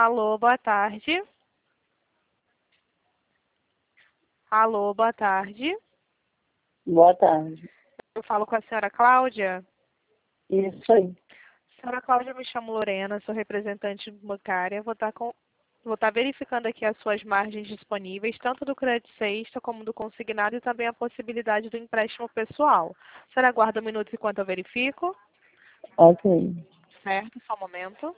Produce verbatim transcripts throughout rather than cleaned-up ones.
Alô, boa tarde. Alô, boa tarde. Boa tarde. Eu falo com a senhora Cláudia. Isso aí. Senhora Cláudia, me chamo Lorena, sou representante bancária. Vou estar com, vou estar verificando aqui as suas margens disponíveis, tanto do crédito sexta como do consignado e também a possibilidade do empréstimo pessoal. A senhora aguarda um minuto enquanto eu verifico? Ok. Certo, só um momento.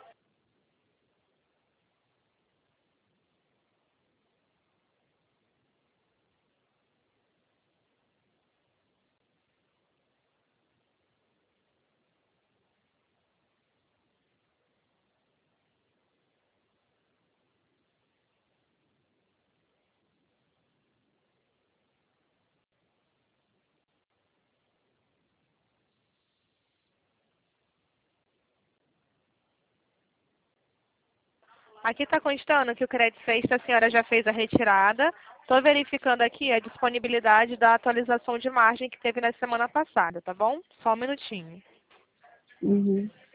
Aqui está constando que o crédito sexta a senhora já fez a retirada. Estou verificando aqui a disponibilidade da atualização de margem que teve na semana passada, tá bom? Só um minutinho. Uhum.